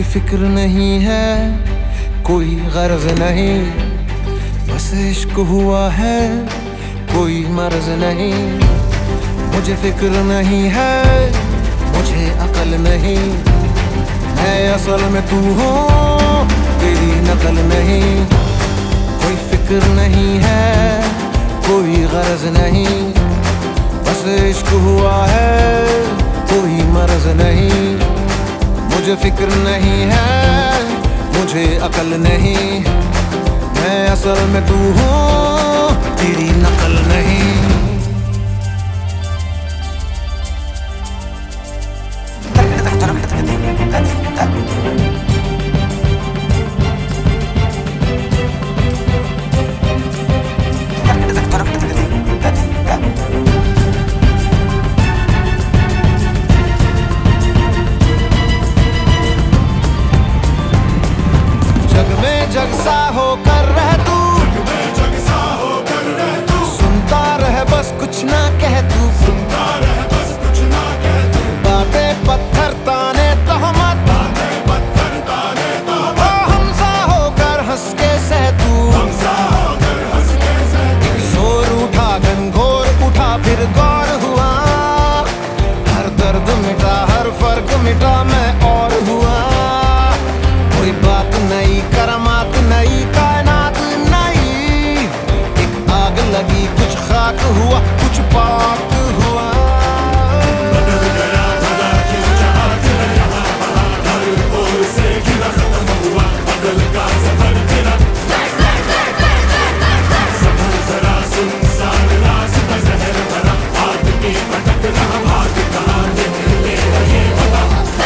फिक्र नहीं है, कोई गर्ज नहीं, बस इश्क हुआ है, कोई मर्ज नहीं। मुझे फिक्र नहीं है, मुझे अकल नहीं, मैं असल में तू हूँ, तेरी नकल नहीं। कोई फिक्र नहीं है, कोई गर्ज नहीं, बस इश्क हुआ है, कोई मर्ज नहीं। मुझे फिक्र नहीं है, मुझे अकल नहीं, मैं असल में तू हूँ, तेरी नकल नहीं। जग सा होकर रह तू, जग सा होकर रह तू, सुनता रह बस कुछ ना कह तू, सुनता रह बस कुछ ना कह तू। बातें पत्थर ताने तहमत, बातें पत्थर ताने तहमत, हमसा होकर हंस के सह तू, हमसा होकर हंस के सह तू। एक जोर उठा घनघोर उठा फिर गौर हुआ, हर दर्द मिटा हर फर्क मिटा मैं और हुआ। कोई बात नहीं करामात नहीं कायनात नहीं, एक आग लगी कुछ खाक हुआ कुछ पाक हुआ। बदल गया भला किस जहां से यहाँ वहाँ, हर ओर से घिरा खत्म हुआ बदल का सफर तेरा। सफर जरा सुनसान रास्ता जहर भरा, आदमी भटक रहा भाग कहाँ निकले ये बता।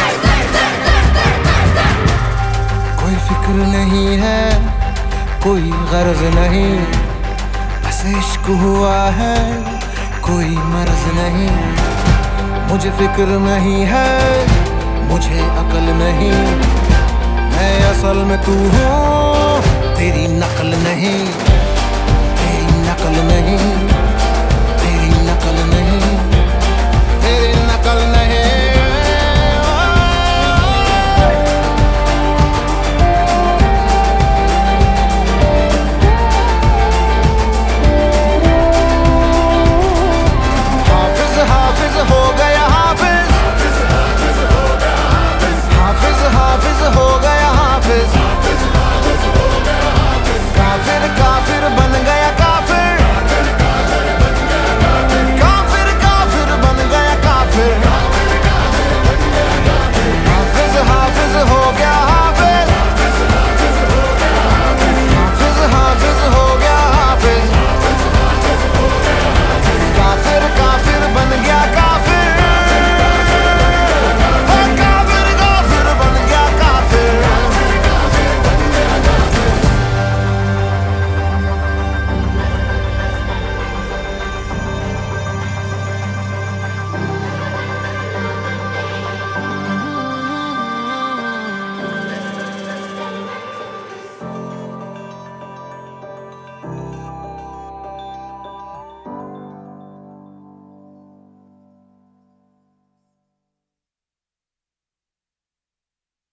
कोई फिक्र नहीं है, कोई गर्ज नहीं, बस इश्क हुआ है, कोई मर्ज नहीं। मुझे फिक्र नहीं है, मुझे अकल नहीं, मैं असल में तू हूँ, तेरी नकल नहीं।